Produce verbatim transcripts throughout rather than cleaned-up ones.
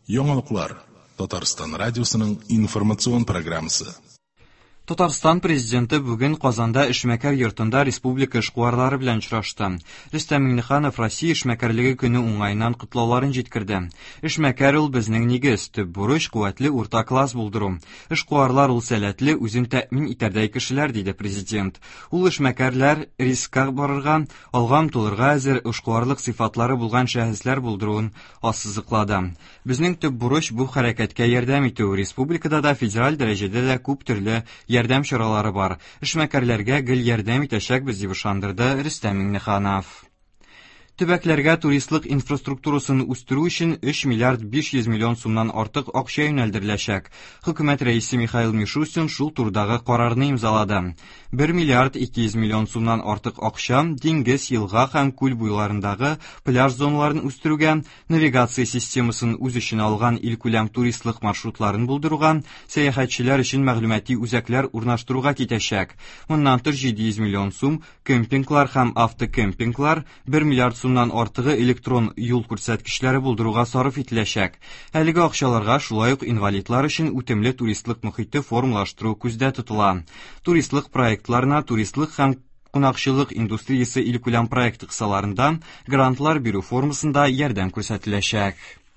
Яңалыклар. Татарстан радиосының информацион программасы. Татарстан президенты бүген Казанда эшмәкәр йортында республика эшкуарлары белән очрашты. Рөстәм Миңнеханов Россия эшмәкәрлеге көне уңайыннан котлауларын җиткерде. Эшмәкәр ул безнең нигез, төп бурыч куәтле урта класс булдыру. Эшкуарлар ул сәләтле, үзен тәэмин итәрдәй кешеләр, диде президент. Ул эшмәкәрләр рискка барырга, алган тулырга әзер эшкуарлык сыйфатлары булган шәхесләр булдыруын ассызыклады. Безнең төп бурыч бу хәрәкәткә ярдәм итү. Республикада да, федераль дәрәҗәдә дә күп төрле ярдәм чаралары бар. Эшмәкәрләргә гел ярдәм итәчәкбез, дип ышандырды Рөстәм Миңнеханов. Төбәкләргә туристлык инфраструктурасын үстерү өчен өч миллиард биш йөз миллион сумнан артык акча юнәлдереләчәк. Хөкүмәт рәисе Михаил Мишустин шул турдагы карарны имзалады. бер миллиард ике йөз миллион сумнан артык акча диңгез, елга һәм күл буйларындагы пляж зоналарын үстерүгә, навигация системасын үз эченә алган илкүләм туристлык маршрутларын булдыруга, сәяхәтчеләр өчен мәгълүмати үзәкләр урнаштыруга китәчәк. Моннан тыш җиде йөз миллион сум кемпинглар һәм автокемпинглар, бер миллиард сумнан артыгы электрон юл күрсәткечләре булдыруга сарыф ителәчәк. Әлеге акчаларга шулай ук инвалидлар өчен үтемле туристлык мөхите формалаштыру күздә тотыла. Туристлык проектларына туристлык һәм кунакчылык индустриясе илкүләм проекты кысаларында грантлар бирү формасында ярдәм күрсәтеләчәк.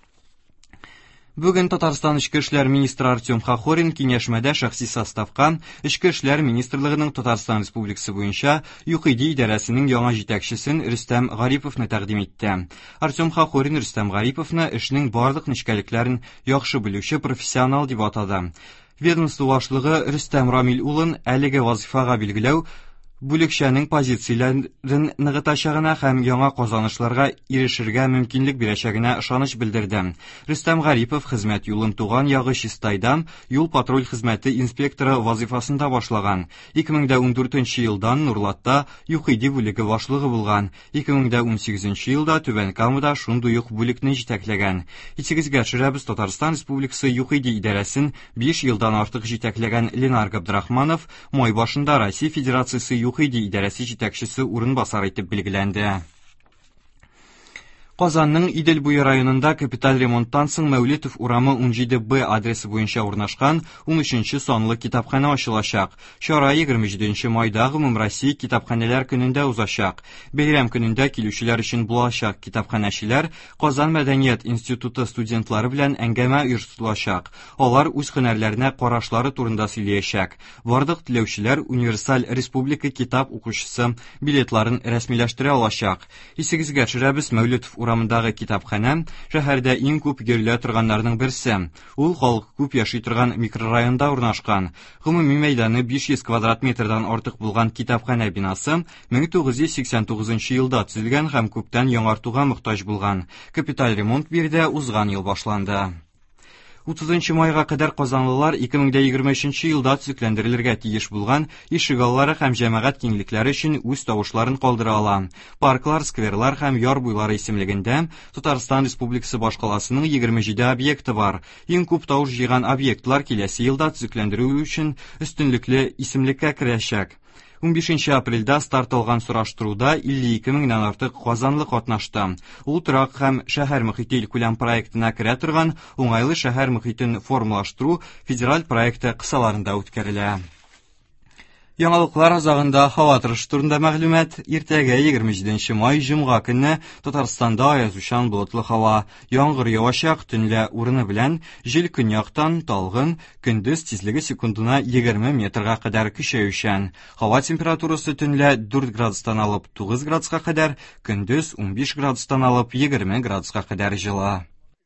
Бүген Татарстан Эчке эшләр министры Артем Хохорин киңәшмәдә шәхси составка Эчке эшләр министрлыгының Татарстан Республикасы буенча ЮХИДИ идарәсенең яңа җитәкчесен Рөстәм Гариповны тәкъдим итте. Артем Хохорин Рөстәм Гариповны эшнең барлык нечкәлекләрен яхшы белүче профессионал дип атады. Ведомство башлыгы Рөстәм Рамил улын әлеге вазифага билгеләү бүлекчәнең позицияләрен ныгытачагына һәм яңа казанышларга ирешергә мөмкинлек бирәчәгенә ышаныч белдерде. Рөстәм Гарипов хезмәт юлын туган ягы Чистайдан юл-патруль хезмәте инспекторы вазифасында башлаган. ике мең дә ундүртенче елдан Нурлатта ЮХИДИ бүлеге башлыгы булган. ике мең дә унсигезенче елда Түбән Камада шундый ук бүлекне җитәкләгән. Исегезгә төшерәбез, Татарстан Республикасы ЮХИДИ идарәсен биш елдан артык җитәкләгән Ленар Габдрахманов май башында Россия Федерациясе ЮХИДИ идарәсе җитәкчесе урынбасары итеп билгеләнде. Казанның Идел буе районында капиталь ремонттан соң Мәүлитов урамы ун җиде Б адресы буенча урнашкан ун өченче санлы китапханә ачылачак. Чара егерме җиденче майда Гомумроссия китапханәләр көнендә узачак. Бәйрәм көнендә килүчеләр өчен булачак китапханәчеләр Казан Мәдәният институты студентлары белән әңгәмә оештырылачак. Алар үз һөнәрләренә карашлары турында сөйләячәк. Барлык теләүчеләр универсаль республика китап укучысы билетларын рәсмиләштерә алачак. Исегезгә төшерәбез, Мәүлитов урамындагы китапханә шәһәрдә иң күп йөрелә торганнарның берсе. Ул халык күп яши торган микрорайонда урнашкан. Гомуми мәйданы биш йөз квадрат метрдан артык булган китапханә бинасы мең тугыз йөз сиксән тугызынчы елда төзелгән һәм күптән яңартуга мохтаҗ булган. Капиталь ремонт биредә узган ел башланды. утызынчы майга кадәр казанлылар ике мең дә егерме өченче елда төзекләндерелергә тиеш булган ишегаллары һәм җәмәгать киңлекләре өчен үз тавышларын калдыра ала. Парклар, скверлар һәм яр буйлары исемлегендә Татарстан Республикасы башкаласының егерме җиде объекты бар. Иң күп тавыш җыйган объектлар киләсе елда төзекләндерү өчен өстенлекле исемлеккә керәчәк. ун бишенче апрельдә старт алган сораштыруда илле ике меңнән артык казанлы катнашты. Ул торак һәм шәһәр мөхите илкүләм проектына керә торган уңайлы шәһәр мөхитен формалаштыру федераль проекты кысаларында үткәрелә. Яңалыклар азагында һава торышы турында мәгълүмат. Иртәгә егерме җиденче май җомга көнне Татарстанда аязучан болытлы һава, яңгыр явачак, төнлә урыны белән җил көньяктан талгын, көндез тизлеге секундына егерме метрга кадәр көчәючән. Һава температурасы төнлә дүрт градустан алып тугыз градуска кадәр, көндез ун биш градустан алып егерме градуска кадәр җыла.